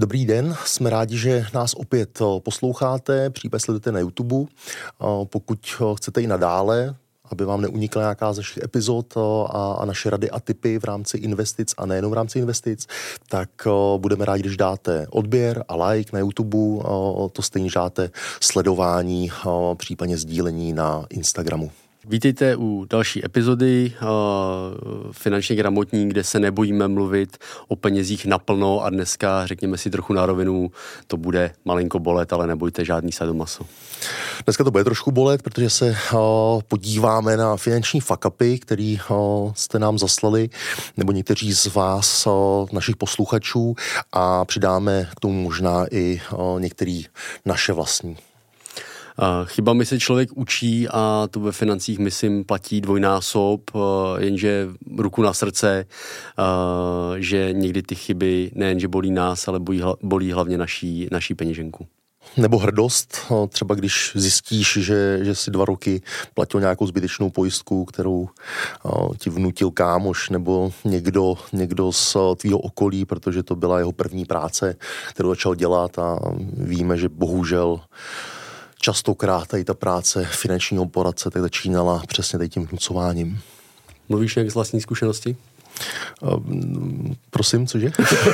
Dobrý den, jsme rádi, že nás opět posloucháte, případně sledujete na YouTube. Pokud chcete i nadále, aby vám neunikla nějaká z našich epizod a naše rady a tipy v rámci investic a nejenom v rámci investic, tak budeme rádi, když dáte odběr a like na YouTube, to stejně dáte sledování, případně sdílení na Instagramu. Vítejte u další epizody Finančně gramotní, kde se nebojíme mluvit o penězích naplno a dneska, řekněme si trochu na rovinu, to bude malinko bolet, ale nebojte, žádný sadomaso. Dneska to bude trošku bolet, protože se podíváme na finanční fuck-upy, který jste nám zaslali, nebo někteří z vás, našich posluchačů, a přidáme k tomu možná i některý naše vlastní. Chybami se člověk učí a to ve financích, myslím, platí dvojnásob, jenže ruku na srdce, že někdy ty chyby nejenže bolí nás, ale bolí hlavně naší peněženku. Nebo hrdost, třeba když zjistíš, že si 2 roky platil nějakou zbytečnou pojistku, kterou ti vnutil kámoš nebo někdo z tvýho okolí, protože to byla jeho první práce, kterou začal dělat, a víme, že bohužel častokrát tady ta práce finančního poradce tak začínala přesně tady tím vnucováním. Mluvíš nějak z vlastní zkušenosti? Prosím, cože?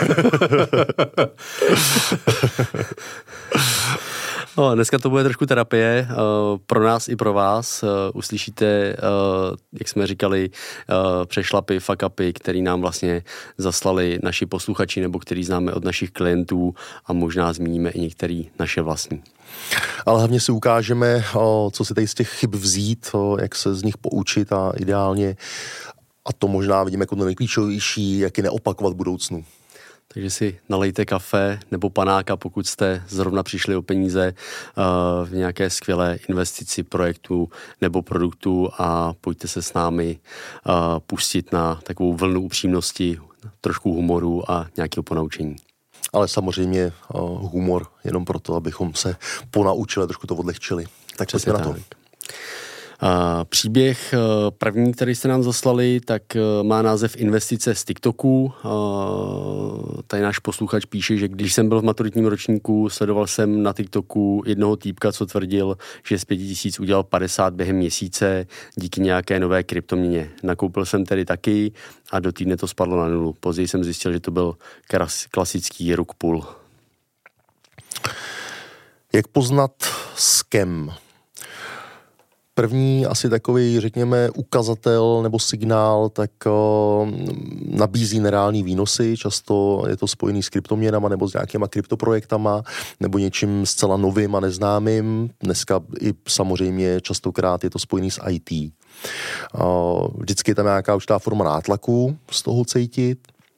No, dneska to bude trošku terapie pro nás i pro vás. Uslyšíte, jak jsme říkali, přešlapy, fuck-upy, který nám vlastně zaslali naši posluchači nebo který známe od našich klientů, a možná zmíníme i některé naše vlastní. Ale hlavně si ukážeme, co si tady z těch chyb vzít, jak se z nich poučit a ideálně, a to možná vidíme jako nejklíčovější, jak je neopakovat v budoucnu. Takže si nalejte kafe nebo panáka, pokud jste zrovna přišli o peníze v nějaké skvělé investici, projektu nebo produktu, a pojďte se s námi pustit na takovou vlnu upřímnosti, trošku humoru a nějakého ponaučení. Ale samozřejmě humor jenom proto, abychom se ponaučili, trošku to odlehčili. Tak přesně na to. Příběh první, který jste nám zaslali, tak má název Investice z TikToku. Tady náš posluchač píše, že když jsem byl v maturitním ročníku, sledoval jsem na TikToku jednoho týpka, co tvrdil, že z 5 000 udělal 50 během měsíce díky nějaké nové kryptoměně. Nakoupil jsem tedy taky a do týdne to spadlo na 0. Později jsem zjistil, že to byl klasický rug půl. Jak poznat scam? První asi takový, řekněme, ukazatel nebo signál, tak nabízí nereální výnosy, často je to spojený s kryptoměnama nebo s nějakýma kryptoprojektama nebo něčím zcela novým a neznámým. Dneska i samozřejmě častokrát je to spojený s IT. Vždycky je tam nějaká určitá forma nátlaku z toho cítit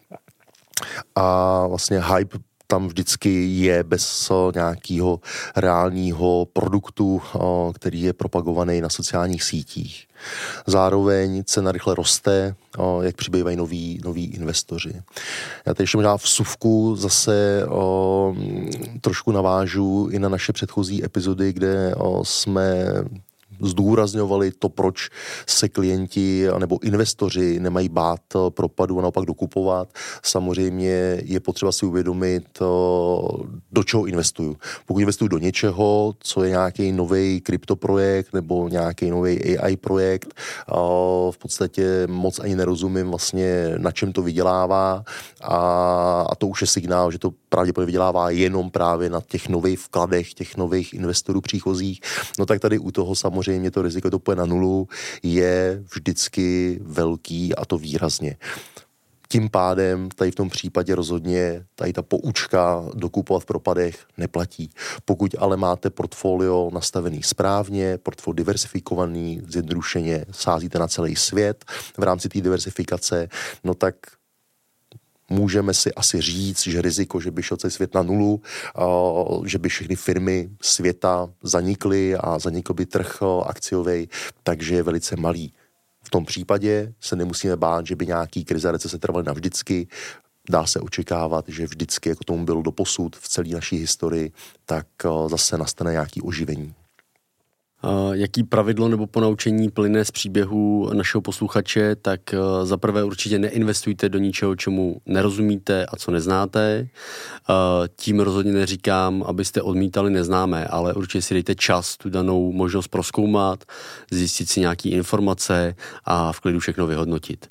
a vlastně hype tam vždycky je bez nějakého reálního produktu, který je propagovaný na sociálních sítích. Zároveň cena rychle roste, jak přibývají noví investoři. Já teď ještě možná v vsuvku zase trošku navážu i na naše předchozí epizody, kde jsme zdůrazňovali to, proč se klienti nebo investoři nemají bát propadu a naopak dokupovat. Samozřejmě je potřeba si uvědomit, do čeho investuju. Pokud investuju do něčeho, co je nějaký nový kryptoprojekt nebo nějaký nový AI projekt, v podstatě moc ani nerozumím vlastně, na čem to vydělává, a to už je signál, že to pravděpodobně vydělává jenom právě na těch nových vkladech, těch nových investorů příchozích. No tak tady u toho samozřejmě to riziko, to půjde na 0, je vždycky velký, a to výrazně. Tím pádem tady v tom případě rozhodně tady ta poučka dokupovat v propadech neplatí. Pokud ale máte portfolio nastavený správně, portfolio diversifikovaný, zjednodušeně sázíte na celý svět v rámci té diversifikace, no tak můžeme si asi říct, že riziko, že by šel celý svět na 0, že by všechny firmy světa zanikly a zanikl by trh akciový, takže je velice malý. V tom případě se nemusíme bát, že by nějaký krize a recese trvaly navždycky. Dá se očekávat, že vždycky, jako tomu bylo doposud v celé naší historii, tak zase nastane nějaký oživení. Jaký pravidlo nebo ponaučení plyne z příběhu našeho posluchače, tak za prvé určitě neinvestujte do ničeho, čemu nerozumíte a co neznáte. Tím rozhodně neříkám, abyste odmítali neznámé, ale určitě si dejte čas tu danou možnost prozkoumat, zjistit si nějaké informace a v klidu všechno vyhodnotit.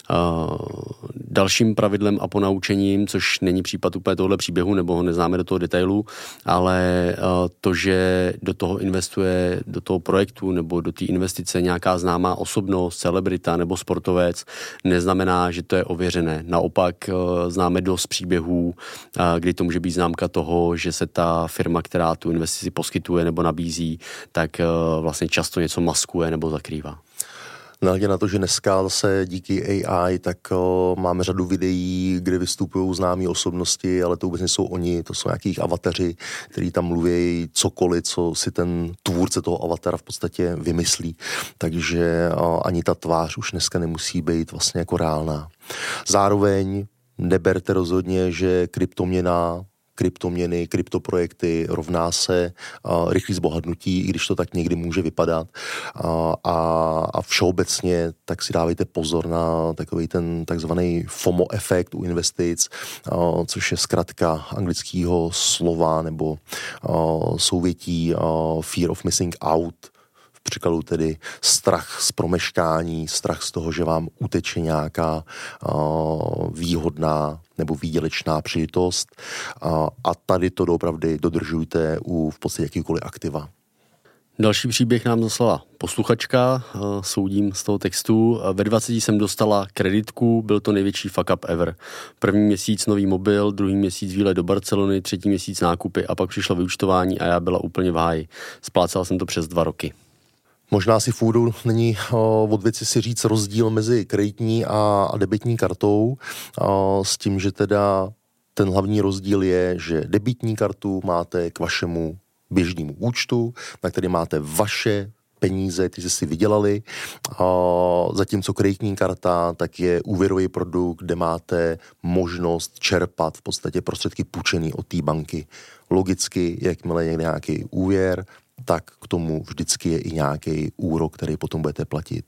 Dalším pravidlem a ponaučením, což není případ úplně tohle příběhu, nebo ho neznáme do toho detailu, ale to, že do toho investuje, do toho projektu nebo do té investice nějaká známá osobnost, celebrita nebo sportovec, neznamená, že to je ověřené. Naopak známe dost příběhů, kdy to může být známka toho, že se ta firma, která tu investici poskytuje nebo nabízí, tak vlastně často něco maskuje nebo zakrývá. Nehledě na to, že dneska zase díky AI, tak máme řadu videí, kde vystupují známí osobnosti, ale to vůbec nejsou oni, to jsou nějakých avataři, kteří tam mluví cokoliv, co si ten tvůrce toho avatara v podstatě vymyslí. Takže ani ta tvář už dneska nemusí být vlastně jako reálná. Zároveň neberte rozhodně, že kryptoměny, kryptoprojekty rovná se rychlý zbohatnutí, i když to tak někdy může vypadat. A všeobecně tak si dávejte pozor na takový ten takzvaný FOMO efekt u investic, což je zkratka anglického slova nebo souvětí fear of missing out, v překladu tedy strach z promeškání, strach z toho, že vám uteče nějaká výhodná nebo výdělečná příležitost. A tady to doopravdy dodržujte u v podstatě jakýkoliv aktiva. Další příběh nám zaslala posluchačka, soudím z toho textu. Ve 20 jsem dostala kreditku, byl to největší fuck up ever. První měsíc nový mobil, druhý měsíc výlet do Barcelony, třetí měsíc nákupy a pak přišlo vyúčtování a já byla úplně v háji. Splácela jsem to přes 2 roky. Možná si v úvodu není od věci si říct rozdíl mezi kreditní a debitní kartou, s tím, že teda ten hlavní rozdíl je, že debitní kartu máte k vašemu běžnému účtu, na který máte vaše peníze, ty jste si vydělali, zatímco kreditní karta tak je úvěrový produkt, kde máte možnost čerpat v podstatě prostředky půjčený od té banky. Logicky, jakmile je nějaký úvěr, tak k tomu vždycky je i nějaký úrok, který potom budete platit.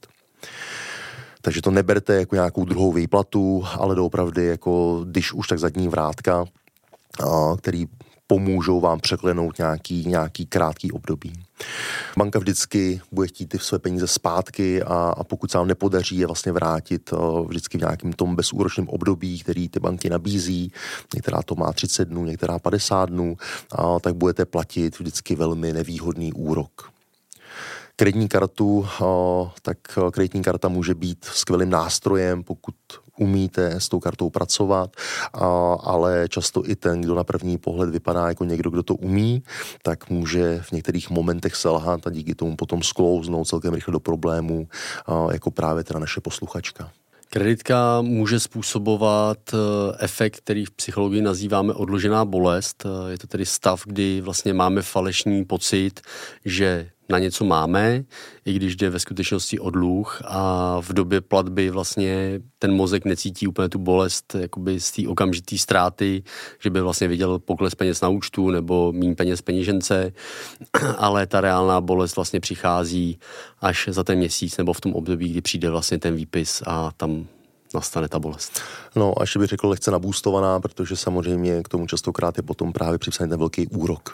Takže to neberte jako nějakou druhou výplatu, ale doopravdy jako když už tak zadní vrátka, který pomůžou vám překlenout nějaký krátký období. Banka vždycky bude chtít ty své peníze zpátky a pokud se vám nepodaří je vlastně vrátit vždycky v nějakém tom bezúročném období, který ty banky nabízí, některá to má 30 dnů, některá 50 dnů, tak budete platit vždycky velmi nevýhodný úrok. Kreditní karta může být skvělým nástrojem, pokud umíte s tou kartou pracovat, ale často i ten, kdo na první pohled vypadá jako někdo, kdo to umí, tak může v některých momentech selhat a díky tomu potom sklouznout celkem rychle do problémů, jako právě teda naše posluchačka. Kreditka může způsobovat efekt, který v psychologii nazýváme odložená bolest. Je to tedy stav, kdy vlastně máme falešný pocit, že na něco máme, i když jde ve skutečnosti o dluh a v době platby vlastně ten mozek necítí úplně tu bolest jakoby z té okamžitý ztráty, že by vlastně viděl pokles peněz na účtu nebo míň peněz v peněžence, ale ta reálná bolest vlastně přichází až za ten měsíc nebo v tom období, kdy přijde vlastně ten výpis a tam nastane ta bolest. No a ještě bych řekl lehce nabůstovaná, protože samozřejmě k tomu častokrát je potom právě připsaný ten velký úrok.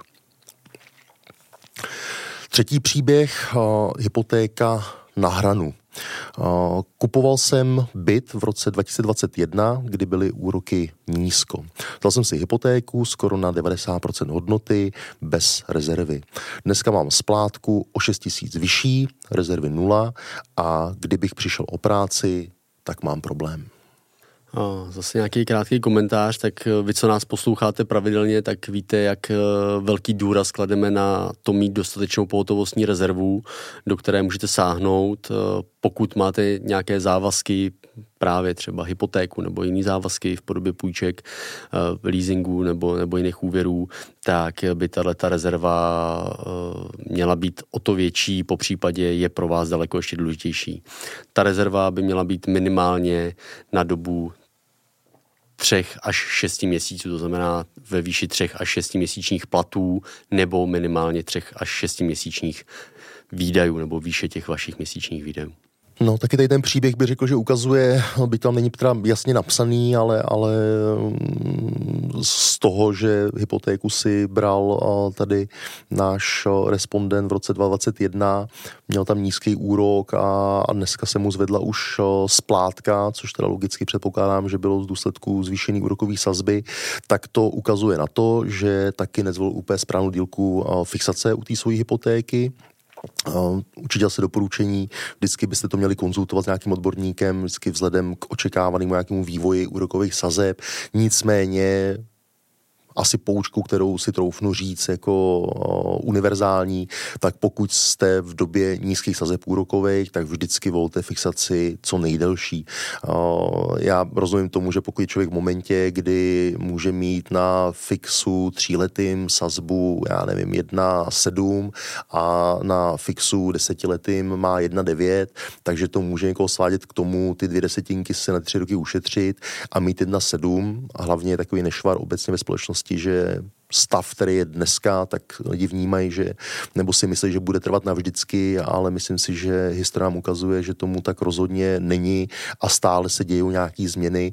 Třetí příběh, hypotéka na hranu. Kupoval jsem byt v roce 2021, kdy byly úroky nízko. Dal jsem si hypotéku skoro na 90% hodnoty bez rezervy. Dneska mám splátku o 6 000 vyšší, rezervy 0 a kdybych přišel o práci, tak mám problém. Zase nějaký krátký komentář, tak vy, co nás posloucháte pravidelně, tak víte, jak velký důraz klademe na to mít dostatečnou pohotovostní rezervu, do které můžete sáhnout, pokud máte nějaké závazky, právě třeba hypotéku nebo jiný závazky v podobě půjček, leasingu nebo jiných úvěrů, tak by tato rezerva měla být o to větší, po případě je pro vás daleko ještě důležitější. Ta rezerva by měla být minimálně na dobu 3 až 6 měsíců, to znamená ve výši 3 až 6 měsíčních platů nebo minimálně 3 až 6 měsíčních výdajů nebo výše těch vašich měsíčních výdajů. No, taky tady ten příběh by řekl, že ukazuje, byť tam není teda jasně napsaný, ale z toho, že hypotéku si bral tady náš respondent v roce 2021, měl tam nízký úrok a dneska se mu zvedla už splátka, což teda logicky předpokládám, že bylo z důsledku zvýšený úrokový sazby, tak to ukazuje na to, že taky nezvolil úplně správnou dílku fixace u té svojí hypotéky. Určitě asi doporučení, vždycky byste to měli konzultovat s nějakým odborníkem, vždycky vzhledem k očekávanému nějakému vývoji úrokových sazeb, nicméně asi poučku, kterou si troufnu říct jako univerzální, tak pokud jste v době nízkých sazeb úrokových, tak vždycky volte fixaci co nejdelší. Já rozumím tomu, že pokud je člověk v momentě, kdy může mít na fixu 3letým sazbu, já nevím, 1,7 a na fixu 10letým má 1,9, takže to může někoho svádět k tomu ty 2 desetinky si na 3 roky ušetřit a mít 1,7 a hlavně je takový nešvar obecně ve společnosti, že stav, který je dneska, tak lidi vnímají, že, nebo si myslí, že bude trvat navždycky, ale myslím si, že historie nám ukazuje, že tomu tak rozhodně není a stále se dějou nějaký změny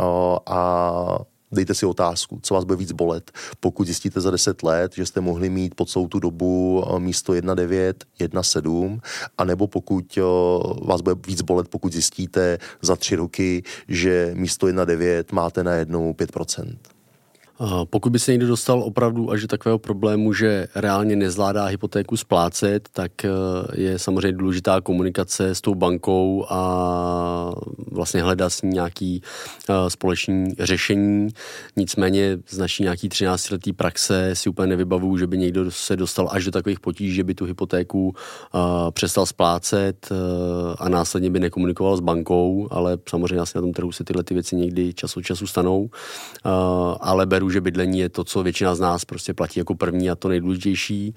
a dejte si otázku, co vás bude víc bolet. Pokud zjistíte za 10 let, že jste mohli mít po celou tu dobu místo 1,9, 1,7, anebo pokud vás bude víc bolet, pokud zjistíte za 3 roky, že místo 1,9 máte najednou 5%. Pokud by se někdo dostal opravdu až do takového problému, že reálně nezvládá hypotéku splácet, tak je samozřejmě důležitá komunikace s tou bankou a vlastně hledat s ní nějaký společný řešení. Nicméně z naší nějaký 13letý praxe si úplně nevybavuju, že by někdo se dostal až do takových potíží, že by tu hypotéku přestal splácet a následně by nekomunikoval s bankou, ale samozřejmě asi na tom trhu se tyhle ty věci někdy čas od času stanou, ale beru, že bydlení je to, co většina z nás prostě platí jako první a to nejdůležitější.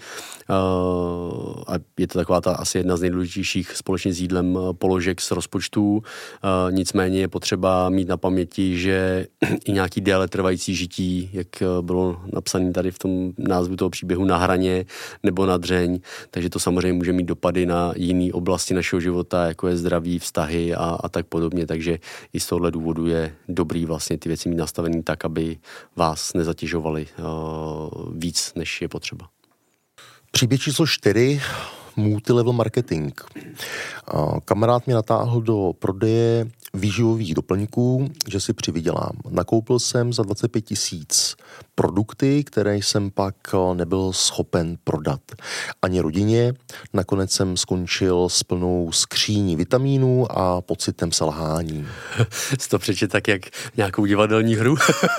A je to taková ta asi jedna z nejdůležitějších společně s jídlem položek z rozpočtů. Nicméně je potřeba mít na paměti, že i nějaký déle trvající žití, jak bylo napsané tady v tom názvu toho příběhu, na hraně nebo na dřeň, takže to samozřejmě může mít dopady na jiné oblasti našeho života, jako je zdraví, vztahy a tak podobně. Takže i z tohohle důvodu je dobrý vlastně ty věci mít nastavený tak, aby vás nezatěžovali víc, než je potřeba. Příběh číslo 4. Multilevel marketing. Kamarád mě natáhl do prodeje výživových doplňků, že si přivydělám. Nakoupil jsem za 25 000 produkty, které jsem pak nebyl schopen prodat ani rodině. Nakonec jsem skončil s plnou skříní vitamínů a pocitem selhání. Jsi to přečet tak, jak nějakou divadelní hru?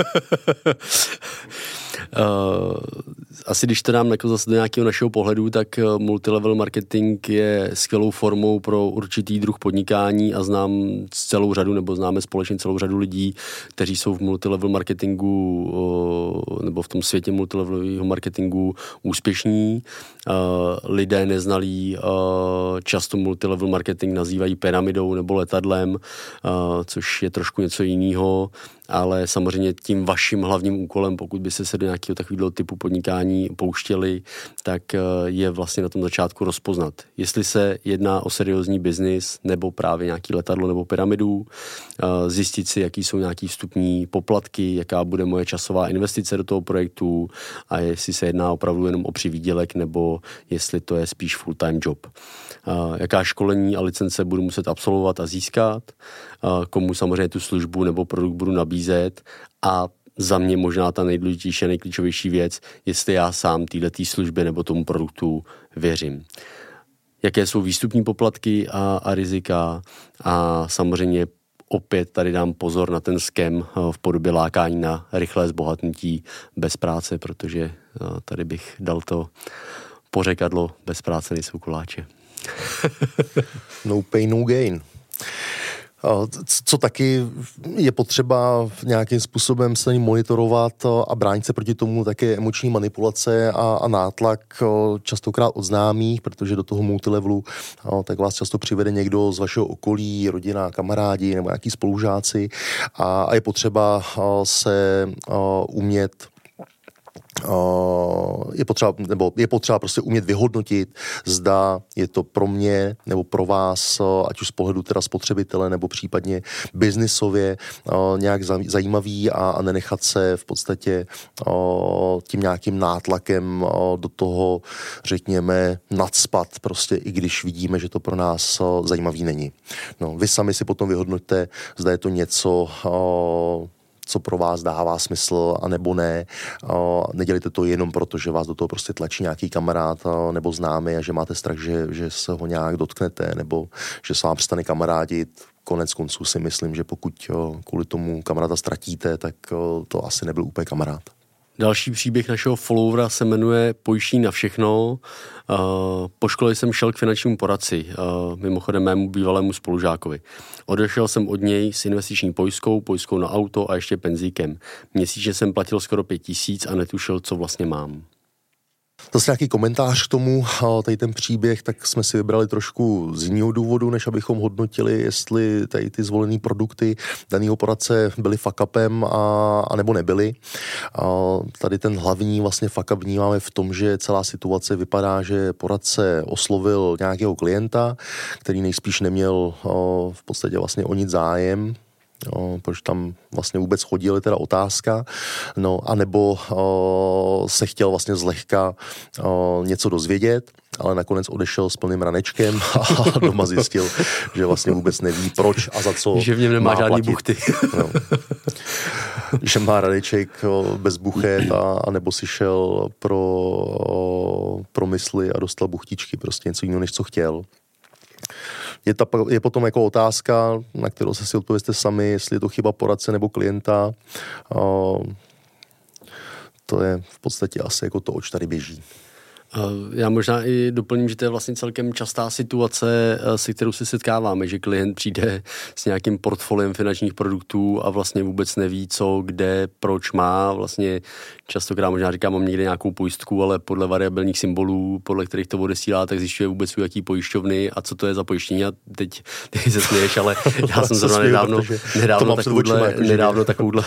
Asi když to dám jako zase do nějakého našeho pohledu, tak multilevel marketing je skvělou formou pro určitý druh podnikání a známe společně celou řadu lidí, kteří jsou v multilevel marketingu nebo v tom světě multilevelového marketingu úspěšní. Lidé neznalí často multilevel marketing nazývají pyramidou nebo letadlem, což je trošku něco jiného, ale samozřejmě tím vaším hlavním úkolem, pokud byste se do nějakého takového typu podnikání pouštěli, tak je vlastně na tom začátku rozpoznat, jestli se jedná o seriózní biznis nebo právě nějaký letadlo nebo pyramidu, zjistit si, jaký jsou nějaký vstupní poplatky, jaká bude moje časová investice do toho projektu a jestli se jedná opravdu jenom o přivýdělek nebo jestli to je spíš full-time job. Jaká školení a licence budu muset absolvovat a získat, komu samozřejmě tu službu nebo produkt budu nabízet a za mě možná ta nejdůležitější a nejklíčovější věc, jestli já sám této službě nebo tomu produktu věřím. Jaké jsou výstupní poplatky a rizika a samozřejmě opět tady dám pozor na ten scam v podobě lákání na rychlé zbohatnutí bez práce, protože tady bych dal to pořekadlo, bez práce nejsou koláče. No pain, no gain. Co taky je potřeba nějakým způsobem se monitorovat a bránit se proti tomu také emoční manipulace a nátlak častokrát od známých, protože do toho multilevelu tak vás často přivede někdo z vašeho okolí, rodina, kamarádi nebo nějaký spolužáci a je potřeba se umět je potřeba prostě umět vyhodnotit, zda je to pro mě nebo pro vás, ať už z pohledu teda spotřebitele nebo případně biznisově nějak zajímavý a nenechat se v podstatě tím nějakým nátlakem do toho, řekněme, nacpat prostě, i když vidíme, že to pro nás zajímavý není. No, vy sami si potom vyhodnoťte, zda je to něco, co pro vás dává smysl, anebo ne. Nedělejte to jenom proto, že vás do toho prostě tlačí nějaký kamarád nebo známý a že máte strach, že se ho nějak dotknete, nebo že se vám přestane kamarádit. Konec konců si myslím, že pokud kvůli tomu kamaráda ztratíte, tak to asi nebyl úplně kamarád. Další příběh našeho followera se jmenuje Pojištění na všechno. Po škole jsem šel k finančnímu poradci, mimochodem mému bývalému spolužákovi. Odešel jsem od něj s investiční pojistkou na auto a ještě penzíkem. Měsíčně jsem platil skoro 5 000 a netušil, co vlastně mám. Zase nějaký komentář k tomu, tady ten příběh, tak jsme si vybrali trošku z jiného důvodu, než abychom hodnotili, jestli tady ty zvolené produkty daného poradce byly fuck-upem a nebo nebyly. Tady ten hlavní vlastně fuck-up vnímáme v tom, že celá situace vypadá, že poradce oslovil nějakého klienta, který nejspíš neměl v podstatě vlastně o nic zájem. Proč tam vlastně vůbec chodil, je teda otázka, anebo se chtěl vlastně zlehka něco dozvědět, ale nakonec odešel s plným ranečkem a doma zjistil, že vlastně vůbec neví proč a za co. Že v něm nemá žádný buchty. No. Že má raneček bez buchet a nebo si šel pro mysli a dostal buchtičky, prostě něco jiného, než co chtěl. Je potom jako otázka, na kterou se si odpověste sami, jestli je to chyba poradce nebo klienta. To je v podstatě asi jako to, oč tady běží. Já možná i doplním, že to je vlastně celkem častá situace, se kterou se setkáváme, že klient přijde s nějakým portfoliem finančních produktů a vlastně vůbec neví, co, kde, proč má. Vlastně častokrát možná říkám, mám někde nějakou pojistku, ale podle variabilních symbolů, podle kterých to odesílá, tak zjišťuje vůbec, jaký pojišťovny a co to je za pojištění. A teď se směješ, ale já jsem zrovna nedávno takovouhle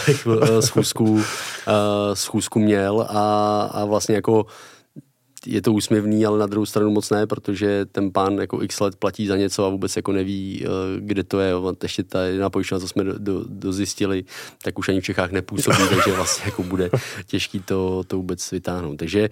schůzku měl a vlastně jako je to úsměvný, ale na druhou stranu moc ne, protože ten pán jako x let platí za něco a vůbec jako neví, kde to je. Ještě ta jedna pojišťovna, co jsme dozjistili, tak už ani v Čechách nepůsobí, takže vlastně jako bude těžký to vůbec vytáhnout. Takže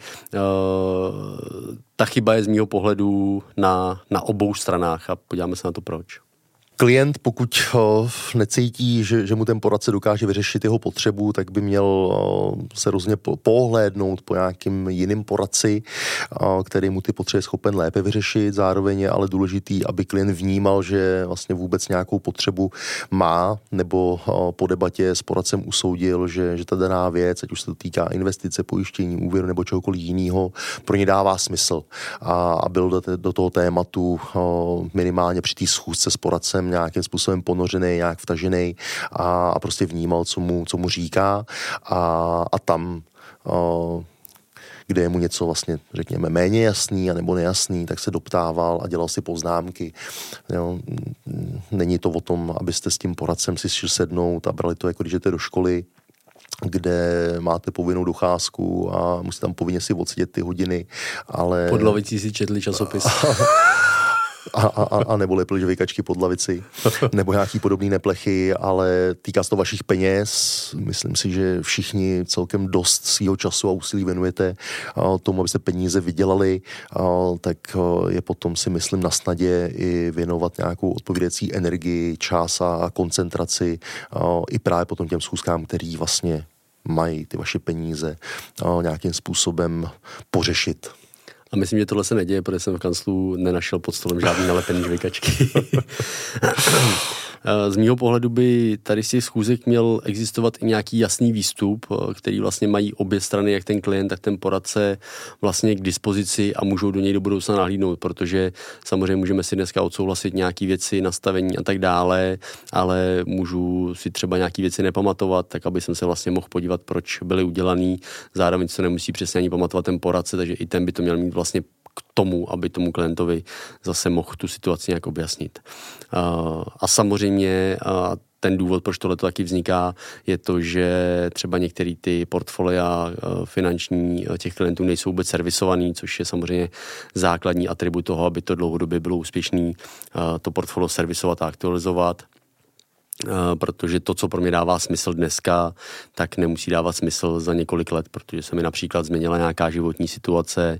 ta chyba je z mýho pohledu na obou stranách a podíváme se na to proč. Klient, pokud necítí, že mu ten poradce dokáže vyřešit jeho potřebu, tak by měl se různě pohlédnout po nějakým jiným poradci, který mu ty potřeby je schopen lépe vyřešit. Zároveň je ale důležitý, aby klient vnímal, že vlastně vůbec nějakou potřebu má, nebo po debatě s poradcem usoudil, že ta daná věc, ať už se to týká investice, pojištění, úvěru nebo čehokoliv jiného, pro ně dává smysl. A byl do toho tématu minimálně při té schůzce s poradcem nějakým způsobem ponořený, nějak vtažený a prostě vnímal, co mu říká a tam, kde je mu něco vlastně, řekněme, méně jasný a nebo nejasný, tak se doptával a dělal si poznámky. Jo, není to o tom, abyste s tím poradcem si šli sednout a brali to, jako když jdete do školy, kde máte povinnou docházku a musíte tam povinně si odsedět ty hodiny, ale... Pod lavicí si četli časopis. A nebo lepili žvejkačky pod lavici, nebo nějaký podobný neplechy, ale týká se to vašich peněz. Myslím si, že všichni celkem dost svýho času a úsilí věnujete tomu, abyste peníze vydělali, tak je potom, si myslím, na snadě i věnovat nějakou odpovídající energii, čas a koncentraci i právě potom těm schůzkám, který vlastně mají ty vaše peníze nějakým způsobem pořešit. A myslím, že tohle se neděje, protože jsem v kanclu nenašel pod stolem žádný nalepený žvejkačky. Z mýho pohledu by tady z těch schůzek měl existovat i nějaký jasný výstup, který vlastně mají obě strany, jak ten klient, tak ten poradce vlastně k dispozici a můžou do něj do budoucna nahlídnout, protože samozřejmě můžeme si dneska odsouhlasit nějaký věci, nastavení a tak dále, ale můžu si třeba nějaký věci nepamatovat, tak aby jsem se vlastně mohl podívat, proč byly udělaný. Zároveň se nemusí přesně ani pamatovat ten poradce, takže i ten by to měl mít vlastně k tomu, aby tomu klientovi zase mohl tu situaci nějak objasnit. A samozřejmě ten důvod, proč tohle taky vzniká, je to, že třeba některé ty portfolia finanční těch klientů nejsou vůbec servisovaný, což je samozřejmě základní atribut toho, aby to dlouhodobě bylo úspěšné, to portfolio servisovat a aktualizovat. Protože to, co pro mě dává smysl dneska, tak nemusí dávat smysl za několik let, protože se mi například změnila nějaká životní situace,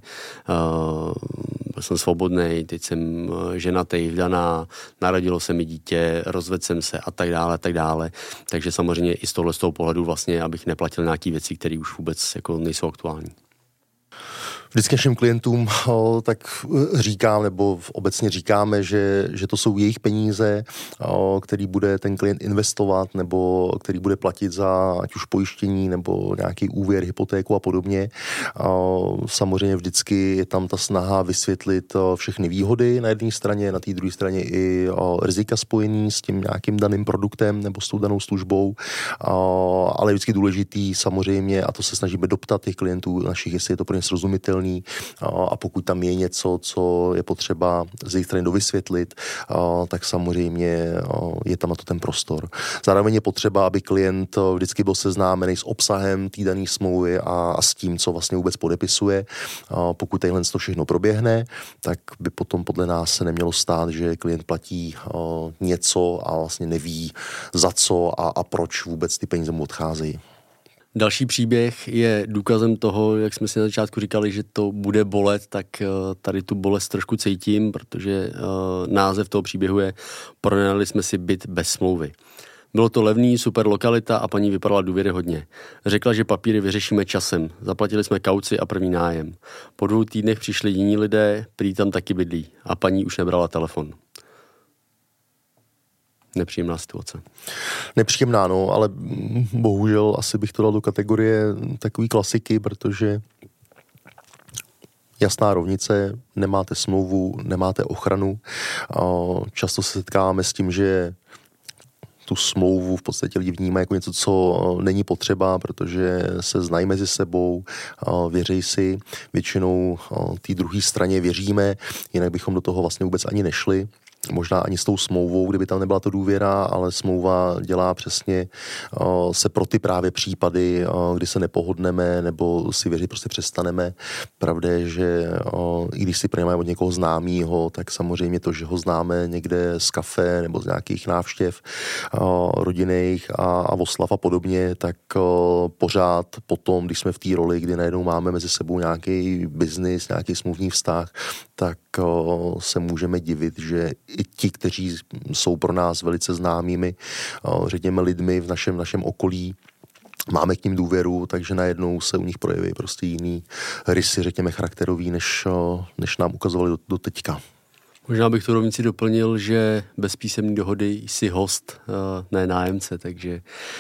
byl jsem svobodnej, teď jsem ženatej, vdaná, narodilo se mi dítě, rozvedl jsem se a tak dále, tak dále. Takže samozřejmě i z toho pohledu vlastně, abych neplatil nějaký věci, které už vůbec jako nejsou aktuální. Vždycky našim klientům tak říkám, nebo obecně říkáme, že to jsou jejich peníze, který bude ten klient investovat, nebo který bude platit za ať už pojištění, nebo nějaký úvěr, hypotéku a podobně. Samozřejmě vždycky je tam ta snaha vysvětlit všechny výhody na jedné straně, na té druhé straně i rizika spojený s tím nějakým daným produktem nebo s tou danou službou, ale je vždycky důležitý samozřejmě, a to se snažíme doptat těch klientů našich, jestli je to pro ně srozumitelný, a pokud tam je něco, co je potřeba z jejich strany dovysvětlit, tak samozřejmě je tam na to ten prostor. Zároveň je potřeba, aby klient vždycky byl seznámený s obsahem té dané smlouvy a s tím, co vlastně vůbec podepisuje. Pokud tadyhle to všechno proběhne, tak by potom podle nás se nemělo stát, že klient platí něco a vlastně neví za co a proč vůbec ty peníze mu odcházejí. Další příběh je důkazem toho, jak jsme si na začátku říkali, že to bude bolet, tak tady tu bolest trošku cítím, protože název toho příběhu je Pronajali jsme si byt bez smlouvy. Bylo to levný, super lokalita a paní vypadala důvěryhodně. Řekla, že papíry vyřešíme časem. Zaplatili jsme kauci a první nájem. Po 2 týdnech přišli jiní lidé, prý tam taky bydlí a paní už nebrala telefon. Nepříjemná situace. Nepříjemná, no, ale bohužel asi bych to dal do kategorie takový klasiky, protože jasná rovnice, nemáte smlouvu, nemáte ochranu. Často se setkáváme s tím, že tu smlouvu v podstatě lidi vnímají jako něco, co není potřeba, protože se znají mezi sebou, věří si, většinou té druhé straně věříme, jinak bychom do toho vlastně vůbec ani nešli. Možná ani s tou smlouvou, kdyby tam nebyla to důvěra, ale smlouva dělá přesně se pro ty právě případy, kdy se nepohodneme nebo si věřit prostě přestaneme. Pravda je, že i když si pronajmeme od někoho známýho, tak samozřejmě to, že ho známe někde z kafe nebo z nějakých návštěv rodinných a oslav a podobně, tak pořád potom, když jsme v té roli, kdy najednou máme mezi sebou nějaký biznis, nějaký smluvní vztah, tak se můžeme divit, že i ti, kteří jsou pro nás velice známými, řekněme lidmi v našem okolí, máme k ním důvěru, takže najednou se u nich projeví prostě jiný rysy, řekněme charakterový, než nám ukazovali do teďka. Možná bych tu rovnici doplnil, že bez písemné dohody jsi host, ne nájemce, takže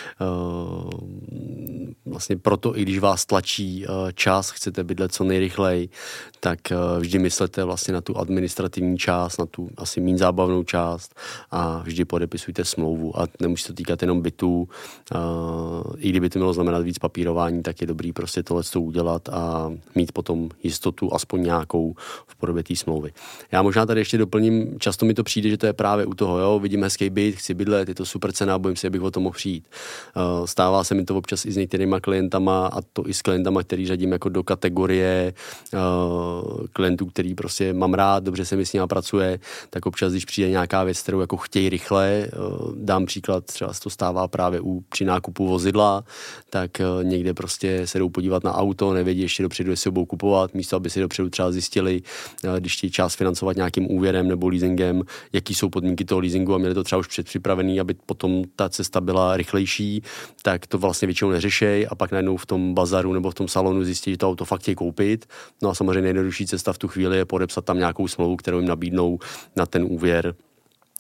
vlastně proto, i když vás tlačí čas, chcete bydlet co nejrychleji, tak vždy myslete vlastně na tu administrativní část, na tu asi méně zábavnou část a vždy podepisujte smlouvu a nemusí to týkat jenom bytů. I kdyby to mělo znamenat víc papírování, tak je dobrý prostě tohleto udělat a mít potom jistotu aspoň nějakou v podobě té smlouvy. Já možná tady ještě doplním, často mi to přijde, že to je právě u toho, jo, vidím hezký byt, chci bydlet, je to super cena, bojím se, abych o to mohl přijít. Stává se mi to občas i s některýma klientama a to i s klientama, který řadím jako do kategorie klientů, který prostě mám rád, dobře se mi s nimi pracuje, tak občas, když přijde nějaká věc, kterou jako chtějí rychle, dám příklad, třeba se to stává právě při nákupu vozidla, tak někde prostě se jdou podívat na auto, nevědí ještě dopředu, jestli ho budou kupovat, místo aby si dopředu třeba zjistili, když chtějí čas financovat nějakým úvěrem nebo leasingem, jaký jsou podmínky toho leasingu a měli to třeba už předpřipravený, aby potom ta cesta byla rychlejší, tak to vlastně většinou neřešej a pak najednou v tom bazaru nebo v tom salonu zjistí, že to auto fakt chtějí koupit. No a samozřejmě nejjednodušší cesta v tu chvíli je podepsat tam nějakou smlouvu, kterou jim nabídnou na ten úvěr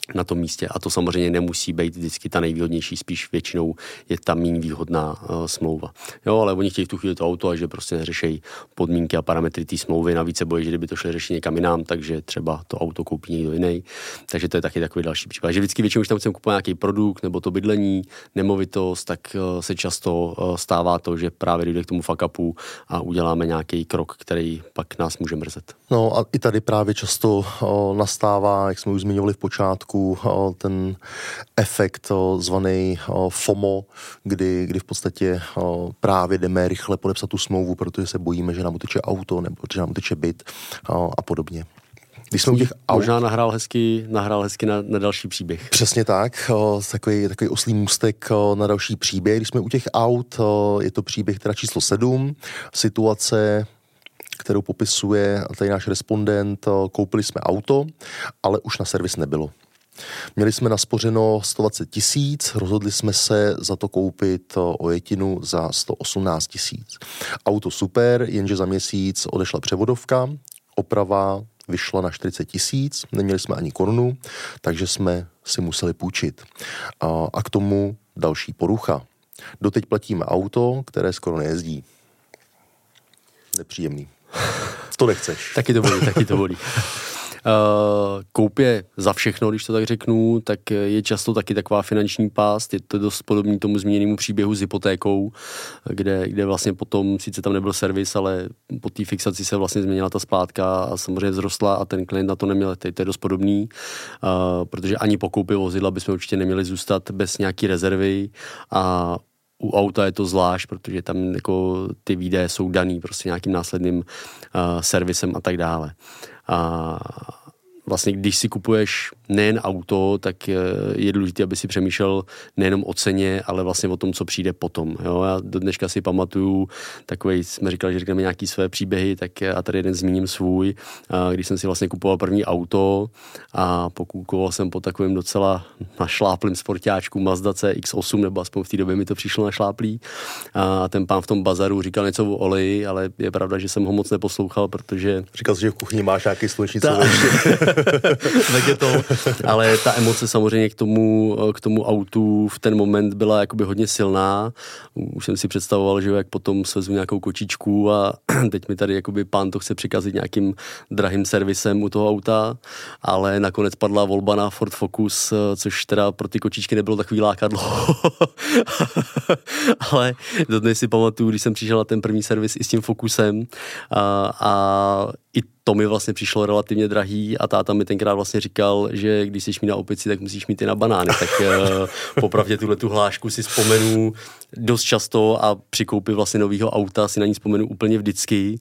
na tom místě. A to samozřejmě nemusí být vždycky ta nejvýhodnější, spíš většinou je ta méně výhodná smlouva. Jo, ale oni chtějí v tu chvíli to auto a že prostě neřešejí podmínky a parametry té smlouvy. Navíc se bojí, že kdyby to šli řešit někam jinam, takže třeba to auto koupí někdo jiný. Takže to je taky takový další případ. Že vždycky většinou, když tam chceme kupovat nějaký produkt nebo to bydlení, nemovitost, tak se často stává to, že právě dojde k tomu fuck upu a uděláme nějaký krok, který pak nás může mrzet. No a i tady právě často nastává, jak jsme už zmiňovali v počátku, ten efekt zvaný FOMO, kdy v podstatě právě jdeme rychle podepsat tu smlouvu, protože se bojíme, že nám uteče auto nebo že nám uteče byt a podobně. Když jsme u těch možná nahrál hezky na další příběh. Přesně tak, takový oslý můstek na další příběh. Když jsme u těch aut, je to příběh teda číslo 7, situace, kterou popisuje tady náš respondent. Koupili jsme auto, ale už na servis nebylo. Měli jsme naspořeno 120 000, rozhodli jsme se za to koupit ojetinu za 118 000. Auto super, jenže za měsíc odešla převodovka, oprava vyšla na 40 000, neměli jsme ani korunu, takže jsme si museli půjčit. A k tomu další porucha. Doteď platíme auto, které skoro nejezdí. Nepříjemný. To nechceš. Taky to bolí. Koupě za všechno, když to tak řeknu, tak je často taky taková finanční pást. Je to dost podobný tomu zmíněnému příběhu s hypotékou, kde vlastně potom, sice tam nebyl servis, ale po té fixaci se vlastně změnila ta splátka a samozřejmě vzrostla a ten klient na to neměl. To je dost podobný, protože ani po koupi vozidla bychom určitě neměli zůstat bez nějaký rezervy a u auta je to zvlášť, protože tam jako ty výdaje jsou daný prostě nějakým následným servisem a tak dále. A vlastně, když si kupuješ nejen auto, tak je důležité, aby si přemýšlel nejenom o ceně, ale vlastně o tom, co přijde potom. Jo? Já do dneška si pamatuju, takovej, jsme říkali, že řekneme nějaký své příběhy, tak a tady jeden zmíním svůj, když jsem si vlastně kupoval první auto a pokukoval jsem po takovém docela našláplým sportáčku Mazda CX-8, nebo aspoň v té době mi to přišlo našláplý. A ten pán v tom bazaru říkal něco o oleji, ale je pravda, že jsem ho moc neposlouchal, protože... Říkal jsi, že v kuchyni máš nějaký slunečnice. Tak je to. Ale ta emoce samozřejmě k tomu autu v ten moment byla jakoby hodně silná. Už jsem si představoval, že jak potom svezu nějakou kočičku a teď mi tady jakoby pán to chce přikazit nějakým drahým servisem u toho auta, ale nakonec padla volba na Ford Focus, což teda pro ty kočičky nebylo takový lákadlo. Ale dodnes si pamatuju, když jsem přišel na ten první servis i s tím Focusem a i to mi vlastně přišlo relativně drahý a táta mi tenkrát vlastně říkal, že když jsi mít na opici, tak musíš mít i na banány. Tak popravdě tu hlášku si vzpomenu dost často a při koupi vlastně nového auta si na ní vzpomenu úplně vždycky.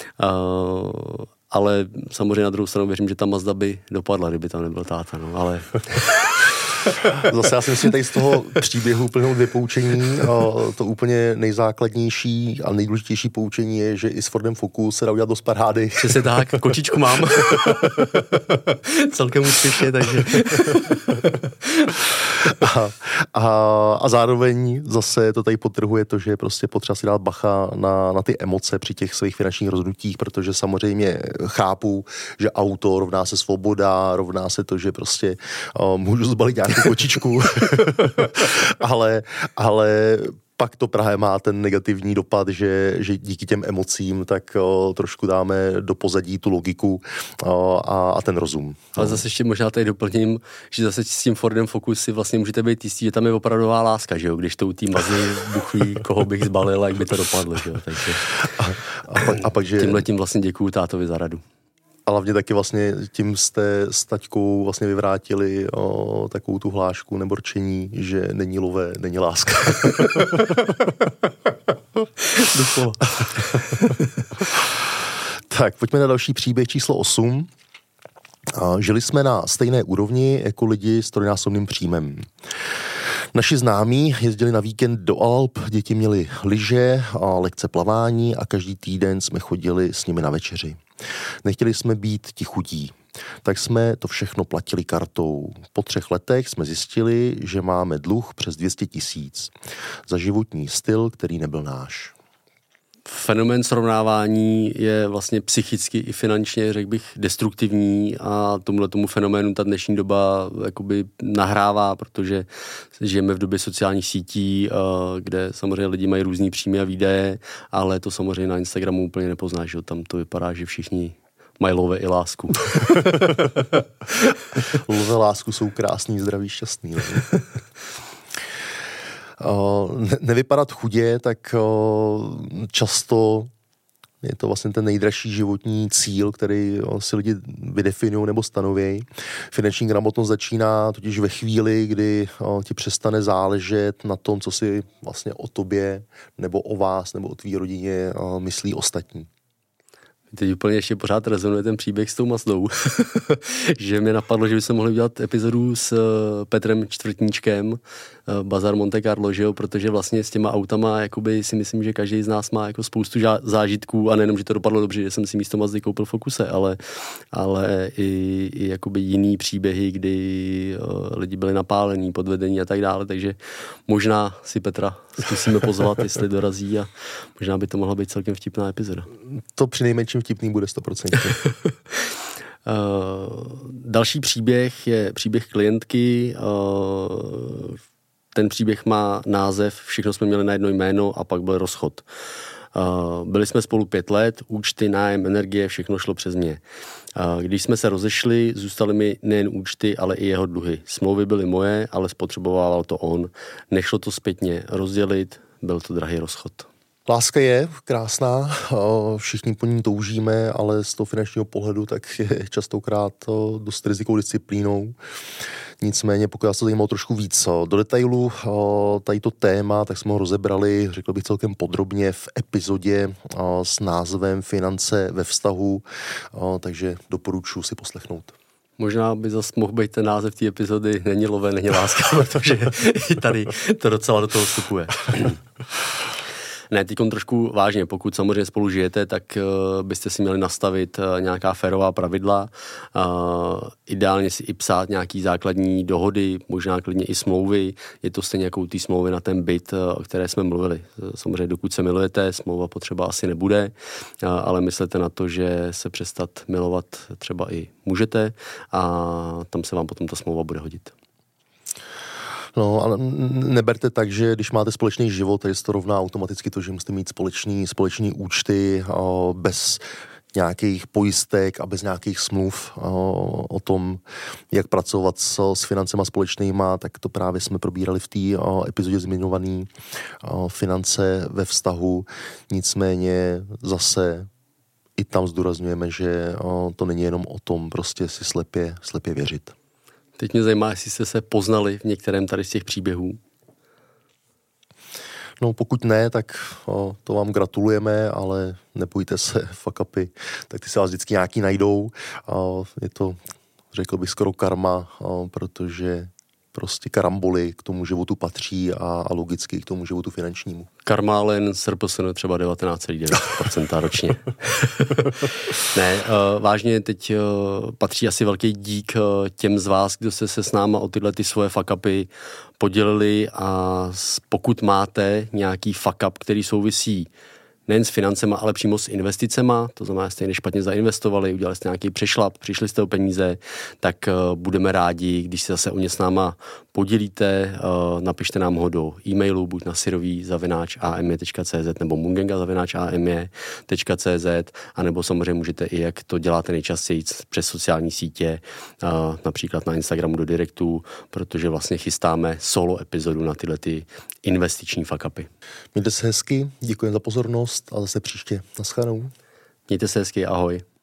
Ale samozřejmě na druhou stranu věřím, že ta Mazda by dopadla, kdyby tam nebyl táta. No, ale... Zase já si myslím, že tady z toho příběhu plnou 2 poučení. To úplně nejzákladnější a nejdůležitější poučení je, že i s Fordem Focus se dá udělat dost parády. Přesně tak, kočičku mám. Celkem úspěšně, takže... a zároveň zase to tady podtrhuje to, že je prostě potřeba si dát bacha na ty emoce při těch svých finančních rozhodnutích, protože samozřejmě chápu, že auto rovná se svoboda, rovná se to, že prostě můžu zbalit nějakou kočičku, ale pak to právě má ten negativní dopad, že díky těm emocím tak trošku dáme do pozadí tu logiku a ten rozum. Ale zase ještě možná tady doplním, že zase s tím Fordem Focus si vlastně můžete být jistí, že tam je opravdová láska, že jo? Když to u té Mazdy buchví, koho bych zbalil, jak by to dopadlo, že jo? Takže a pak, že... tímhletím vlastně děkuju tátovi za radu. A hlavně taky vlastně tím jste s taťkou vlastně vyvrátili takovou tu hlášku nebo rčení, že není lové, není láska. Tak, pojďme na další příběh číslo 8. Žili jsme na stejné úrovni jako lidi s trojnásobným příjmem. Naši známí jezdili na víkend do Alp, děti měly lyže a lekce plavání a každý týden jsme chodili s nimi na večeři. Nechtěli jsme být ti chudí, tak jsme to všechno platili kartou. Po 3 letech jsme zjistili, že máme dluh přes 200 000 za životní styl, který nebyl náš. Fenomén srovnávání je vlastně psychicky i finančně, řekl bych, destruktivní a tomu fenoménu ta dnešní doba jakoby nahrává, protože žijeme v době sociálních sítí, kde samozřejmě lidi mají různý příjmy a výdaje, ale to samozřejmě na Instagramu úplně nepoznáš, že? Tam to vypadá, že všichni mají love i lásku. Love a lásku jsou krásný, zdraví, šťastný. Nevypadat chudě, tak často je to vlastně ten nejdražší životní cíl, který si lidi vydefinují nebo stanoví. Finanční gramotnost začíná totiž ve chvíli, kdy ti přestane záležet na tom, co si vlastně o tobě nebo o vás nebo o tvý rodině myslí ostatní. Teď úplně ještě pořád rezonuje ten příběh s tou Mazdou, že mi napadlo, že bychom mohli udělat epizodu s Petrem Čtvrtníčkem, Bazar Monte Carlo, že jo? Protože vlastně s těma autama jakoby si myslím, že každý z nás má jako spoustu zážitků a nejenom, že to dopadlo dobře, že jsem si místo Mazdy koupil Focuse, ale i jakoby jiný příběhy, kdy lidi byli napálení, podvedení a tak dále, takže možná si Petra zkusíme pozvat, jestli dorazí a možná by to mohla být celkem vtipná epizoda. To přinejmenším vtipný bude 100%. Další příběh je příběh klientky. Ten příběh má název Všechno jsme měli na jedno jméno a pak byl rozchod. Byli jsme spolu 5 let, účty, nájem, energie, všechno šlo přes mě. Když jsme se rozešli, zůstaly mi nejen účty, ale i jeho dluhy. Smlouvy byly moje, ale spotřeboval to on. Nešlo to zpětně rozdělit, byl to drahý rozchod. Láska je krásná, všichni po ní toužíme, ale z toho finančního pohledu tak je častokrát dost rizikovou disciplínou. Nicméně, pokud se zajímalo trošku víc do detailu tady to téma, tak jsme ho rozebrali, řekl bych celkem podrobně v epizodě s názvem Finance ve vztahu, takže doporučuji si poslechnout. Možná by zase mohl být ten název té epizody Není love, není láska, protože i tady to docela do toho vstupuje. Ne, teďkon trošku vážně, pokud samozřejmě spolu žijete, tak byste si měli nastavit nějaká férová pravidla, ideálně si i psát nějaký základní dohody, možná klidně i smlouvy, je to stejně jako ty smlouvy na ten byt, o které jsme mluvili. Samozřejmě dokud se milujete, smlouva potřeba asi nebude, ale myslete na to, že se přestat milovat třeba i můžete a tam se vám potom ta smlouva bude hodit. No, ale neberte tak, že když máte společný život, je to rovná automaticky to, že musíte mít společný účty bez nějakých pojistek a bez nějakých smluv o tom, jak pracovat s financema společnýma, tak to právě jsme probírali v té epizodě zmiňovaný finance ve vztahu. Nicméně zase i tam zdůrazňujeme, že to není jenom o tom prostě si slepě věřit. Teď mě zajímá, jestli jste se poznali v některém tady z těch příběhů. No pokud ne, tak to vám gratulujeme, ale nebojte se, fuck upy, tak ty se vás vždycky nějaký najdou. Je to, řekl bych, skoro karma, protože prostě karamboly k tomu životu patří a logicky k tomu životu finančnímu. Karma ale jen SRPSN třeba 19,9% ročně. Ne, vážně teď patří asi velký dík těm z vás, kdo jste se s náma o tyhle ty svoje fuck upy podělili a pokud máte nějaký fuck up, který souvisí nejen s financema, ale přímo s investicema, to znamená, jste špatně zainvestovali, udělali jste nějaký přešlap, přišli jste o peníze, tak budeme rádi, když se zase o ně s náma podělíte, napište nám ho do e-mailu, buď na syrový@amje.cz nebo mungenga@amje.cz, anebo samozřejmě můžete i, jak to děláte nejčastěji, přes sociální sítě, například na Instagramu do direktu, protože vlastně chystáme solo epizodu na tyhle ty investiční fuck upy. Mějte se hezky, děkuji za pozornost a zase příště. Naschledanou. Mějte se hezky, ahoj.